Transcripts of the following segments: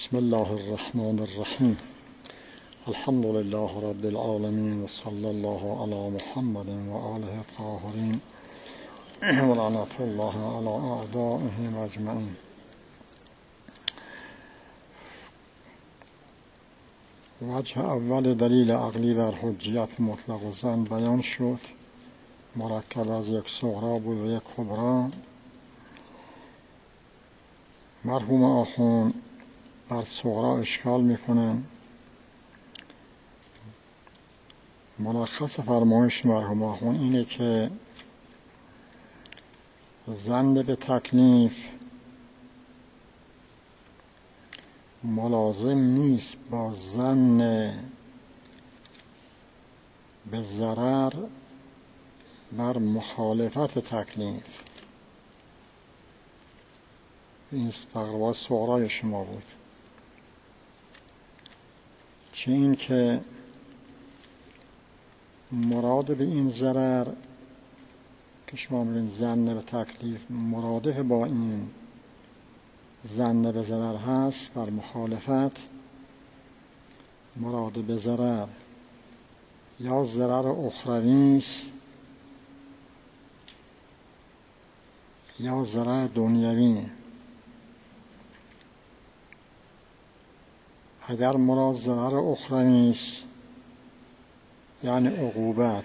بسم الله الرحمن الرحیم. الحمد لله رب العالمین و صلی الله علی محمد و آله الطاهرین و لعنت الله علی اعدائهم اجمعین. وجه اول دلیل عقلی بر حجیت مطلق زن بیان شد. مرکب از یک صغرا بود و یک کبرا. مرحوم آخوند بر صغرا اشکال میکنن. ملخص فرمایش مرحوم آخوند اینه که ظن به تکلیف ملازم نیست با ظن به ضرر بر مخالفت تکلیف. این تقریبا صغرای شما بود. چه این که مراد به این ضرر که شما می‌بینید ظن به تکلیف مرادف با این ظن به ضرر هست بر مخالفت. مراد به ضرر یا ضرر اخروی است یا ضرر دنیوی. اگر مراد ضرر اخروی است یعنی عقوبت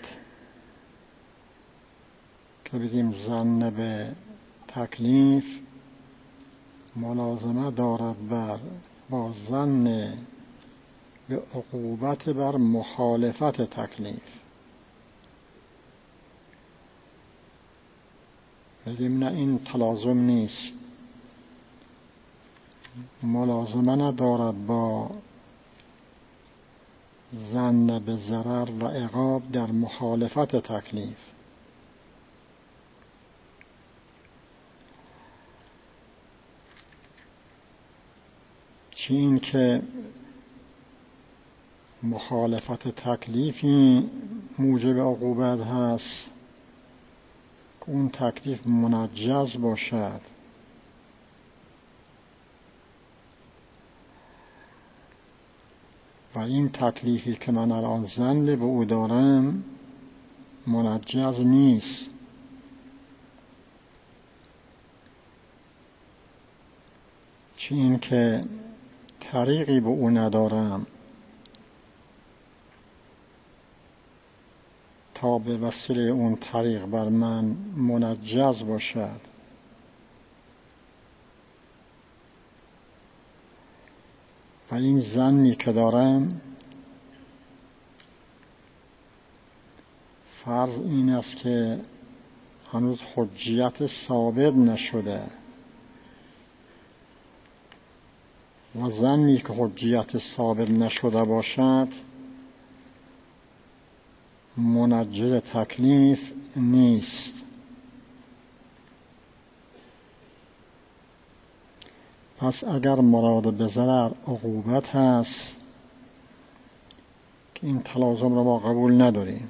که بگیم ظن به تکلیف ملازمه دارد با ظن به عقوبت بر مخالفت تکلیف. بگیم نه، این تلازم نیست، ملازمه ندارد با ظن به ضرر و عقاب در مخالفت تکلیف. چه این که مخالفت تکلیفی موجب عقوبت هست که اون تکلیف منجز باشد و این تکلیفی که من الان ظن به او دارم منجز نیست. چه این که طریقی به او ندارم تا به وسیله اون طریق بر من منجز باشد. و این ظنی که دارم فرض این است که هنوز حجیت ثابت نشده و ظنی که حجیت ثابت نشده باشد منجز تکلیف نیست. پس اگر مراد به ضرر عقوبت هست که این تلازم را ما قبول نداریم،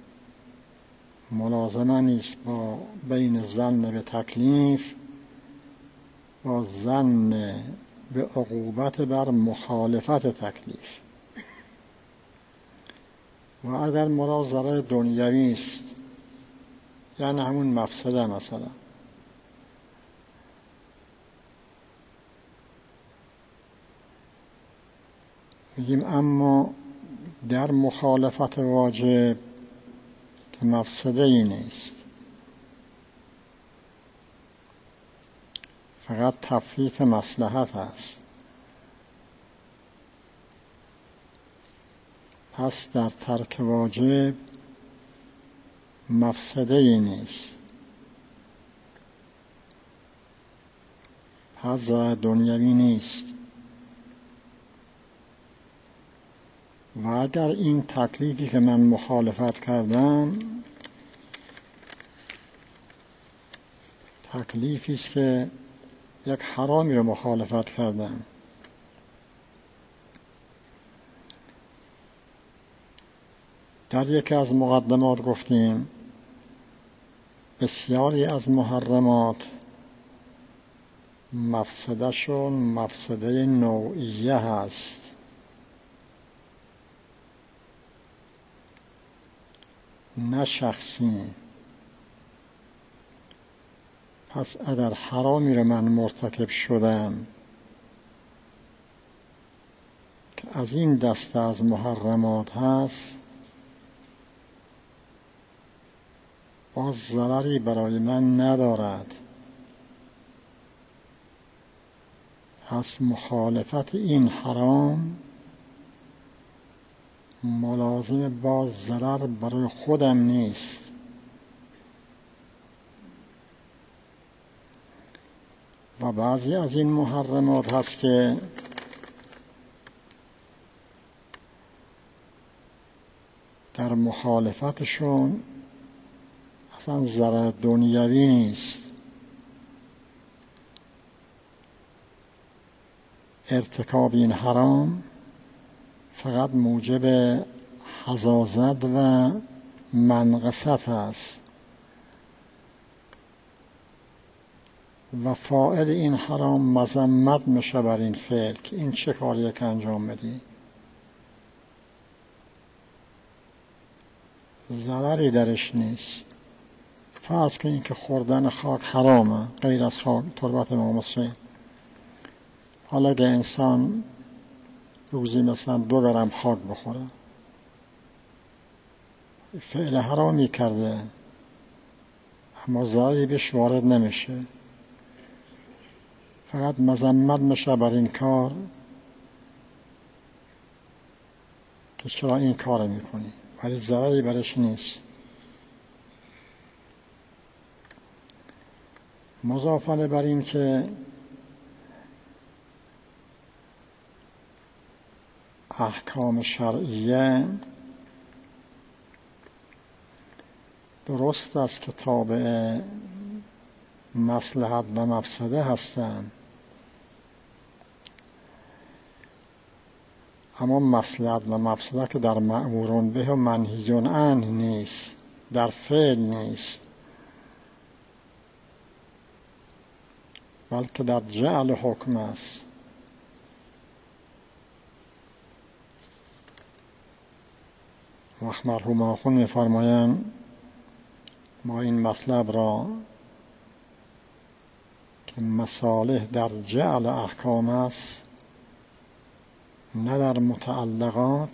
ملازمه نیست با بین ظن به تکلیف با ظن به عقوبت بر مخالفت تکلیف. و اگر مراد ضرر دنیوی است یعنی همون مفسده، مثلا میگیم اما در مخالفت واجب که مفسده ای نیست، فقط تفریط مصلحت است، پس در ترک واجب مفسده ای نیست، پس ضرر دنیوی نیست. و اگر این تکلیفی که من مخالفت کردم تکلیفی است که یک حرامی رو مخالفت کردم، در یکی از مقدمات گفتیم بسیاری از محرمات مفسدهشون مفسده نوعیه هست، نه شخصی. پس اگر حرامی رو من مرتکب شدم که از این دسته از محرمات هست، باز ضرری برای من ندارد. پس مخالفت این حرام ملازم با ضرر برای خودم نیست. و بعضی از این محرمات هست که در مخالفتشون اصلا ضرر دنیوی نیست، ارتکاب این حرام فقط موجب حزازت و منقصت است و فاعل این حرام مذمت میشه بر این فعل که این چه کاریه که انجام بدی. ضرری درش نیست. فرض کنید که خوردن خاک حرامه، غیر از خاک تربت امام حسین. حالا اگه انسان روزی مثلا 2 گرم خاک بخوره، فعل حرامی کرده اما ضرری بهش وارد نمیشه، فقط مذمت میشه بر این کار که چرا این کار میکنی، ولی ضرری برش نیست. مضافانه بر این که احکام شرعیه درست است که تابع مصلحت و مفسده هستند، اما مصلحت و مفسده که در مأمورون به و منهیون عنه نیست، در فعل نیست، بلکه در جعل حکم است. وقت مرحوم آخوند می‌فرمایند ما این مطلب را که مصالح در جعل احکام است نه در متعلقات،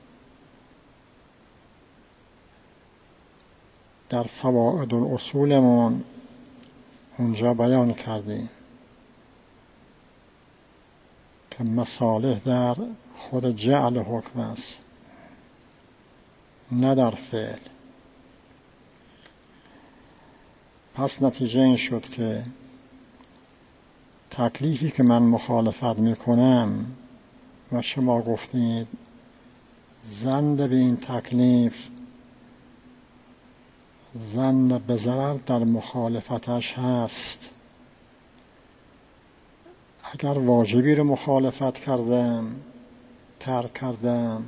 در فوائد الاصولمون اونجا بیان کردیم که مصالح در خود جعل حکم است نه در فعل. پس نتیجه این شد که تکلیفی که من مخالفت میکنم و شما گفتید ظن به این تکلیف ظن به ضرر در مخالفتش هست. اگر واجبی رو مخالفت کردم، ترک کردم،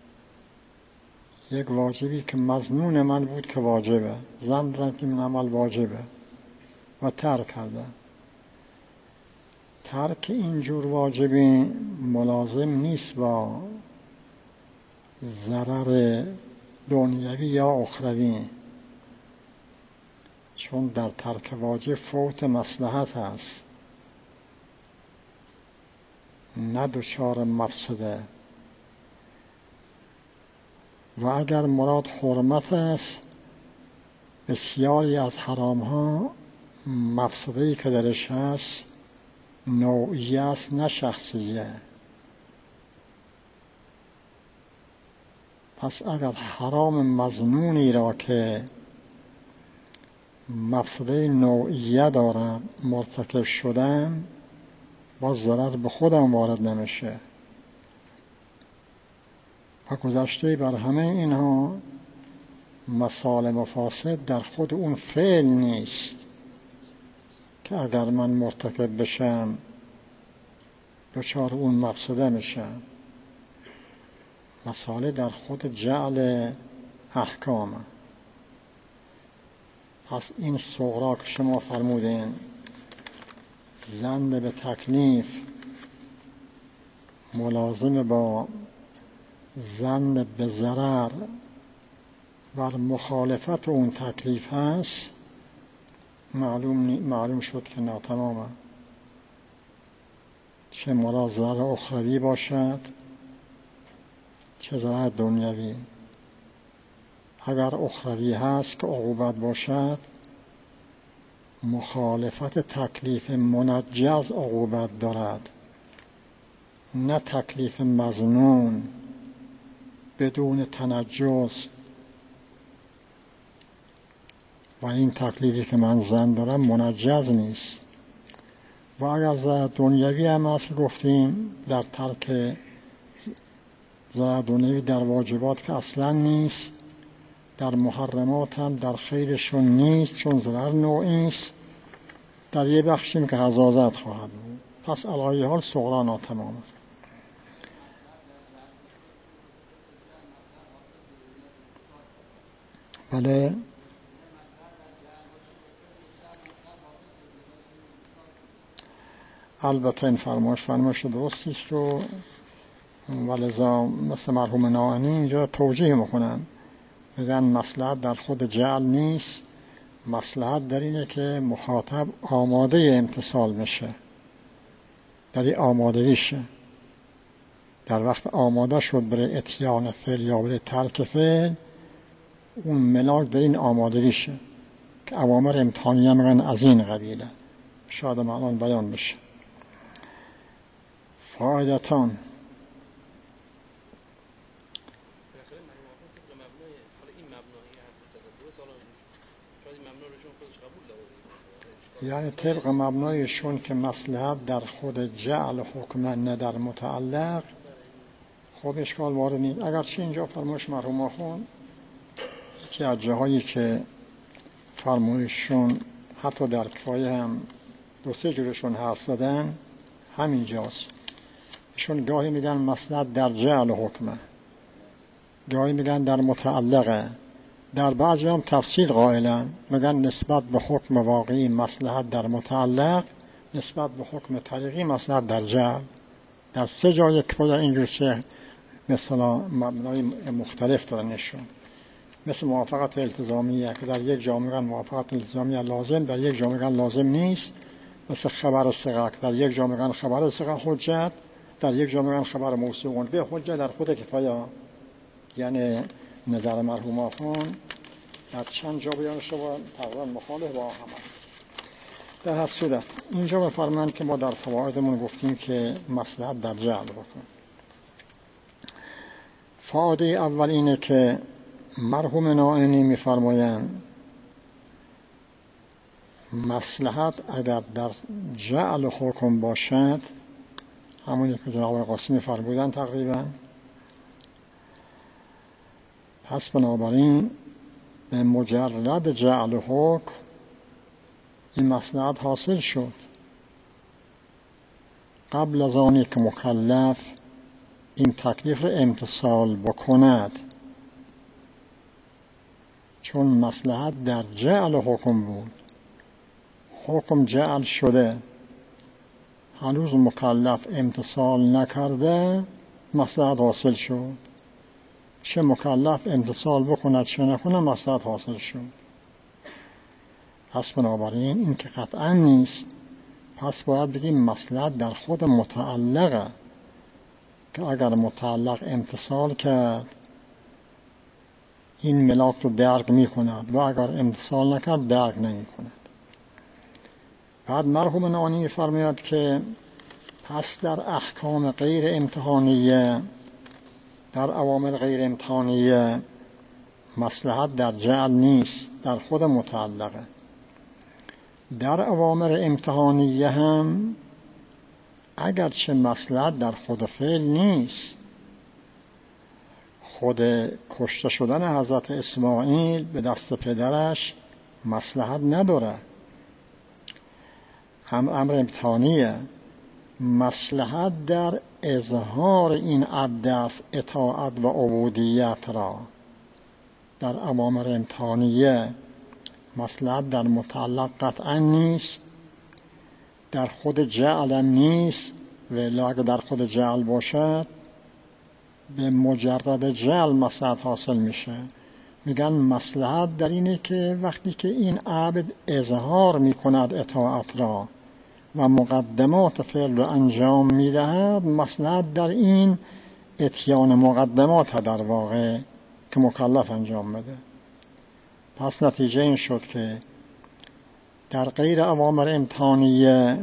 یک واجبی که مظنون من بود که واجبه، ظن دارم که این عمل واجبه و ترک کردم، ترک اینجور واجبی ملازم نیست با ضرر دنیوی یا اخروی، چون در ترک واجب فوت مصلحت است نه دچار مفسده. و اگر مراد حرمت است، بسیاری از حرام ها مفسده‌ای که درش هست نوعیه است نه شخصیه. پس اگر حرام مظنونی را که مفسده نوعیه دارد مرتکب شدم، با ضرر به خودم وارد نمیشه. و گذشته بر همه اینها مسائل مفاسد در خود اون فعل نیست که اگر من مرتکب بشم دچار اون مفسده میشم. مسائل در خود جعل احکام. پس این صغرا که شما فرمودین ظن به تکلیف ملازم با ظن به ضرر و مخالفت اون تکلیف هست، معلوم شد که ناتمامه. چه مراد ضرر اخروی باشد چه ضرر دنیوی. اگر اخروی هست که عقوبت باشد، مخالفت تکلیف منجز عقوبت دارد، نه تکلیف مظنون بدون تنجز. و این تکلیفی که من ظن دارم منجز نیست. و اگر ضرر دنیوی هم هست، گفتیم در ترک ضرر دنیوی در واجبات که اصلا نیست، در محرمات هم در خیرشون نیست، چون ضرر نوعی است، در یه بخشیم که حزازت خواهد بود. پس علایه حال صغرا ناتمام است. بله، البته این فرمایش درستی است و ولذا مثل مرحوم ناعنی اینجا توجیه میکنن، میگن مصلحت در خود جعل نیست، مصلحت در اینه که مخاطب آماده امتثال بشه، در این آماده شه. در وقت آماده شد برای اتیان فعل یا برای ترک فعل، اون ملاک در این آماده شه که اوامر امتحانیه میگن از این قبیله. شاید الان بیان بشه. فایدتان یعنی طبق مبنایشون که مصلحت در خود جعل حکم نه در متعلق، خب اشکال وارد نیست. اگرچه اینجا فرمایش مرحوم آخوند یکی از جاهایی که فرمایششون حتی در کفایه هم دو سه جورشون حرف زدن همینجاست. ایشون گاهی میگن مصلحت در جعل حکمه، گاهی میگن در متعلقه، در بعضی هم تفصیل قائلن، میگن نسبت به حکم واقعی مصلحت در متعلق، نسبت به حکم طریقی مصلحت در جعل. در سه جای کفایه اینجور سه مثلا مبنای مختلف دارن نشون. مثل موافقت التزامیه که در یک جا میگن موافقت التزامیه لازم، در یک جا میگن لازم نیست. مثل خبر ثقه که در یک جا میگن خبر ثقه حجت، در یک جا میگن خبر موثوق به حجت در خود کفایه. یعنی نظر مرحوم آخوند در چند جا بیان شده تقریبا مخالف با هم است. در هر صورت اینجا بفرمایند که ما در فوایدمون گفتیم که مصلحت در جعل بکن. فایده اول اینه که مرحوم ناعنی میفرمایند مصلحت اگر در جعل حکم باشد، همونی که جناب قاسمی فرمودن تقریبا، پس بنابراین به مجرد جعل حکم این مصلحت حاصل شد، قبل از آنی که مکلف این تکلیف را امتثال بکند. چون مصلحت در جعل حکم بود، حکم جعل شده، هنوز مکلف امتثال نکرده، مصلحت حاصل شد. چه مکلف امتثال بکند چه نکنه مصلحت حاصل شد. پس بنابراین این که قطعا نیست، پس باید بگیم مصلحت در خود متعلقه که اگر متعلق امتثال کرد این ملاک رو درک می کند و اگر امتثال نکرد درک نمی کند. بعد مرحوم ناعنی فرماید که پس در احکام غیر امتحانیه، در اوامر غیر امتحانیه مصلحت در جعل نیست، در خود متعلقه. در اوامر امتحانیه هم اگرچه مصلحت در خود فعل نیست، خود کشته شدن حضرت اسماعیل به دست پدرش مصلحت نداره، هم امر امتحانیه. مصلحت در اظهار این عبد است، اطاعت و عبودیت را. در اوامر امتحانیه مصلحت در متعلق قطعا نیست، در خود جعل نیست، و اگر در خود جعل باشد به مجرد جعل مصلحت حاصل میشه. میگن مصلحت در اینه که وقتی که این عبد اظهار میکند اطاعت را و مقدمات فعل را انجام میدهد، مصلحت در این اتیان مقدمات در واقع که مکلف انجام بده. پس نتیجه این شد که در غیر اوامر امتحانیه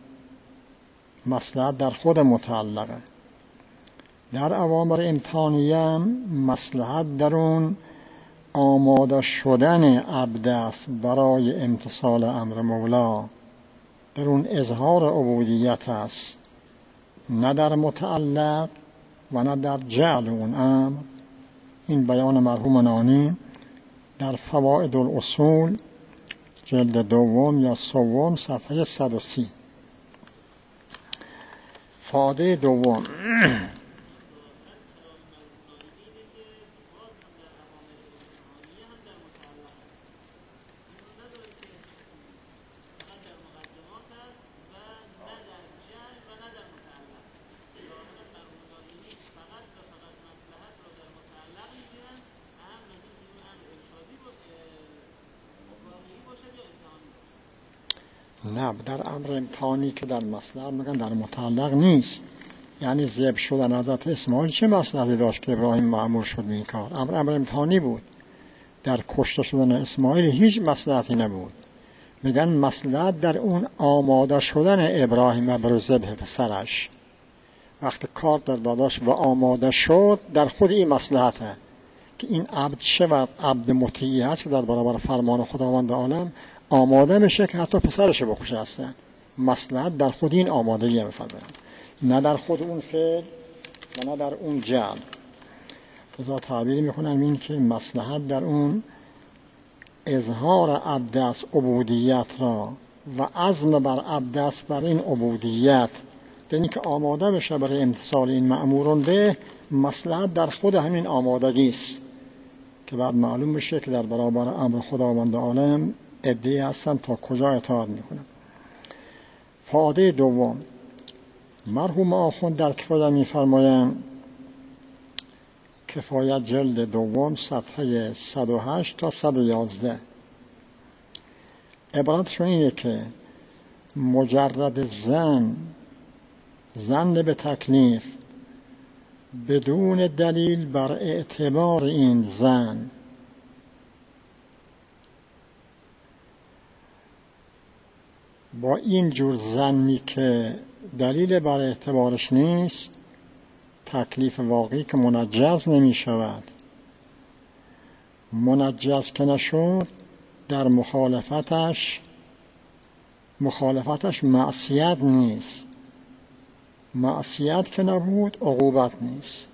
مصلحت در خود متعلقه، در اوامر امتحانیه هم مصلحت در اون آماده شدن عبد است برای امتثال امر مولا، در اون اظهار عبودیت است، نه در متعلق و نه در جعل اون امر. این بیان مرحوم نانی در فوائد الاصول جلد دوم یا سوم صفحه 130. فائده دوم، نه در امر امتحانی که در مصلحت میگن در متعلق نیست. یعنی ذبح شدن حضرت اسماعیل چه مصلحتی داشت که ابراهیم مأمور شد این کار؟ امر امتحانی بود. در کشته شدن اسماعیل هیچ مصلحتی نبود. میگن مصلحت در اون آماده شدن ابراهیم برای ذبح پسرش. وقتی کار در داداش و آماده شد، در خود این مصلحته که این عبد شود عبد مطیع هست که در برابر فرمان خداوند عالم آماده میشه که حتی پسرش بکشه هستن. مصلحت در خود این آمادگی میفرمایند، نه در خود اون فعل و نه در اون جعل. لذا تعبیر میکنن این که مصلحت در اون اظهار عبد است عبودیت را و عزم بر عبد است بر این عبودیت، در این که آماده بشه برای امتثال این مأمورون به. مصلحت در خود همین آمادگی است که بعد معلوم بشه که در برابر امر خداوند عالم عده‌ای هستن تا کجا اطاعت میکنن. فائده دوم، مرحوم آخوند در کفایه میفرمایند، کفایه جلد دوم صفحه 108 تا 111، عبارتشون اینه که مجرد زن به تکلیف بدون دلیل بر اعتبار این زن با این جور زنی که دلیل بر اعتبارش نیست، تکلیف واقعی که منجز نمی شود. منجز که نشد در مخالفتش معصیت نیست، معصیت که نبود عقوبت نیست.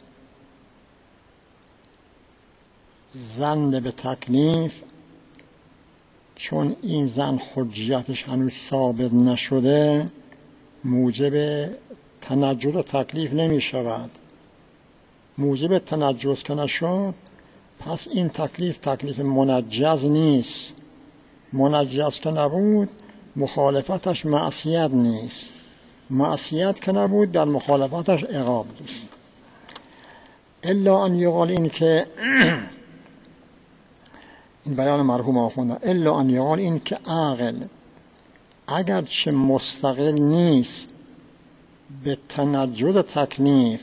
زن به تکلیف چون این زن حجیتش هنوز ثابت نشده موجب تنجز تکلیف نمی شود. موجب تنجز که نشد پس این تکلیف منجز نیست. منجز که نبود مخالفتش معصیت نیست، معصیت که نبود در مخالفتش عقاب نیست. الا ان یقال، این که این بیان مرحوم آخونده، الا ان یقال، این که عاقل اگرچه مستقل نیست به تنجز تکلیف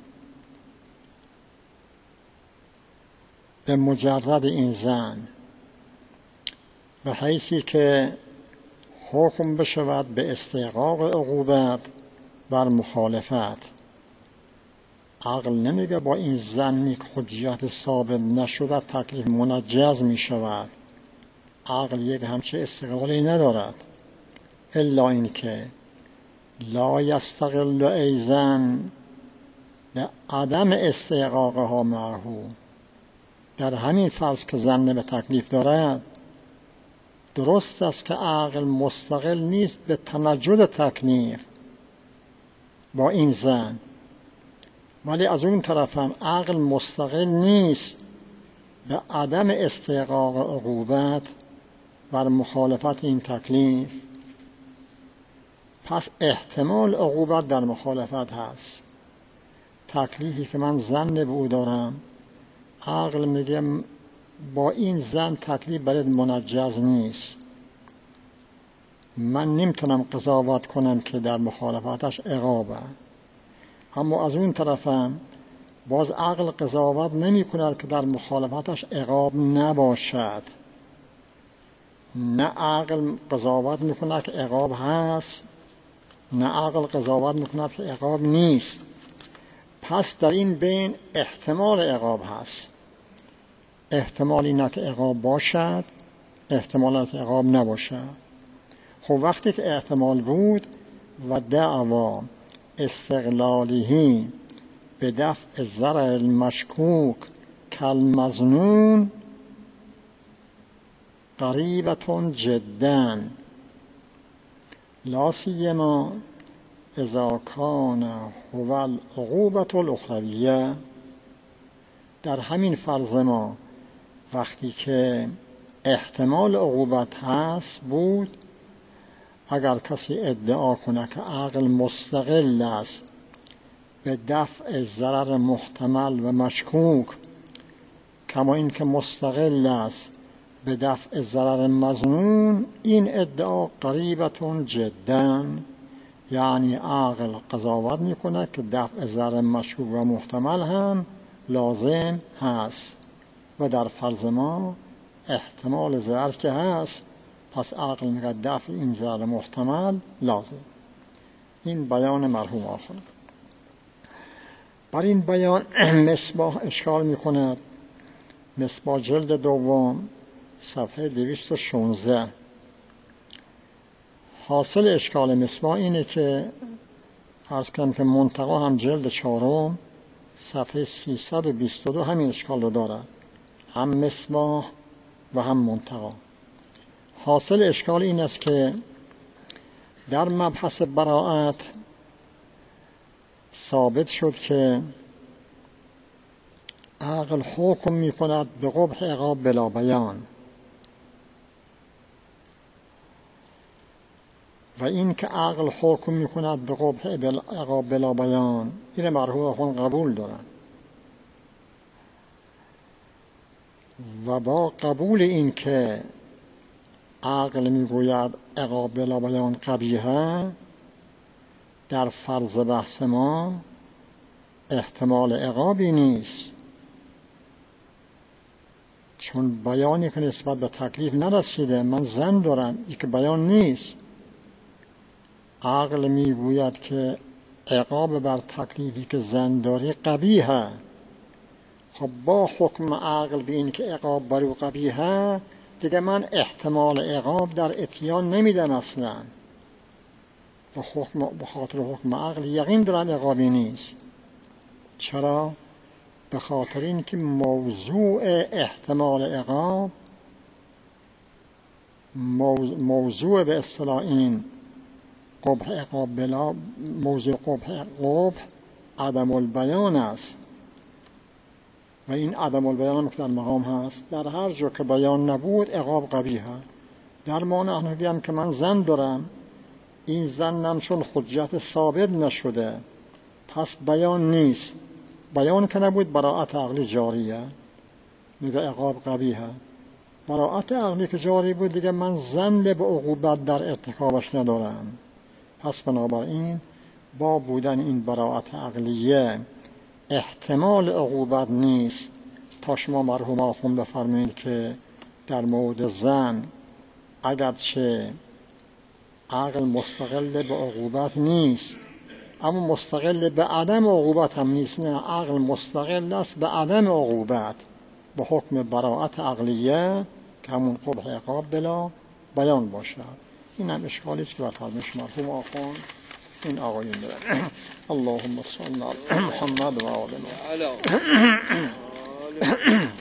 به مجرد این زن، به حیثی که حکم بشود به استحقاق عقوبت بر مخالفت. عقل نمیگه با این زنی که حجیت ثابت نشده تکلیف منجز می شود. عقل یک همچه استقلالی ندارد. الا این که لا یستقل ایزن به عدم استحقاقها معه، در همین فرض که زن به تکلیف دارد درست است که عقل مستقل نیست به تنجد تکلیف با این زن، ولی از اون طرف هم عقل مستقل نیست به عدم استحقاق عقوبت بر مخالفت این تکلیف. پس احتمال عقوبت در مخالفت هست. تکلیفی که من ظن به او دارم، عقل میگه با این ظن تکلیف برای منجز نیست، من نمیتونم قضاوت کنم که در مخالفتش عقابه. اما از اون طرفم باز عقل قضاوت نمی کند که در مخالفتش عقاب نباشد. نه عقل قضاوت میکند که عقاب هست، نه عقل قضاوت میکند که عقاب نیست. پس در این بین احتمال عقاب هست، احتمال اینه که عقاب باشد، احتمال که عقاب نباشد. خب وقتی که احتمال بود و دعوا استقلالی به دفع ضرر المشکوک کالمظنون قریبة جدا لا سیما اذا کان هو العقوبة الاخرویه. در همین فرض ما وقتی که احتمال عقوبت هست بود، اگر کسی ادعا کنه که عقل مستقل است به دفع ضرر محتمل و مشکوک، کما این که مستقل است به دفع ضرر مظنون، این ادعا قریبة جدا، یعنی عقل قضاوت میکنه که دفع ضرر مشکوک و محتمل هم لازم هست و در فرض ما احتمال ضرر که هست، پس عقل میگه دفع این ضرر محتمل لازم. این بیان مرحوم آخر. بر این بیان مصباح اشکال میکند. مصباح جلد دوم صفحه 216. حاصل اشکال مصباح اینه که عرض کنم که منتقا هم جلد چهارم صفحه 322 همین اشکال رو دارد، هم مصباح و هم منتقا. حاصل اشکال این است که در مبحث براءت ثابت شد که عقل حکم می کند به قبح عقاب بلا بیان، و این که عقل حکم می کند به قبح عقاب بلا بیان، این مرحوم خون قبول دارن و با قبول این که عقل می گوید عقاب بلا بیان قبیحه، در فرض بحث ما احتمال عقابی نیست، چون بیانی که نسبت به تکلیف نرسیده، من ظن دارم این که بیان نیست. عقل می گوید که عقاب بر تکلیفی که ظن داری قبیحه. خب با حکم عقل به این که عقاب بر او قبیحه، دیگه من احتمال عقاب در اتیان نمیدم اصلا، و به خاطر حکم عقل یقین دارم عقابی نیست. چرا؟ به خاطر این که موضوع احتمال عقاب، موضوع به اصطلاح این قبح عقاب بلا، موضوع قبح عدم البیان است، و این عدم البیان که در مقام هست، در هر جا که بیان نبود عقاب قبیحه. در ما نحن بیم که من ظن دارم، این ظنم چون حجت ثابت نشده پس بیان نیست. بیان که نبود براءت عقلی جاریه، میگه عقاب قبیحه. براءت عقلی که جاری بود دیگه من ظن به عقوبت در ارتکابش ندارم. پس بنابراین با بودن این براءت عقلیه احتمال عقوبت نیست تا شما مرحوم آخوند بفرمایید که در مورد ظن اگرچه عقل مستقل به عقوبت نیست، اما مستقل به عدم عقوبت هم نیست. نه، عقل مستقل است به عدم عقوبت به حکم براءت عقلیه که همون قبح عقاب بلا بیان باشد. این هم اشکالی است که برفرمایش مرحوم آخوند این آقایون دارن. اللهم صل علی محمد و آل محمد.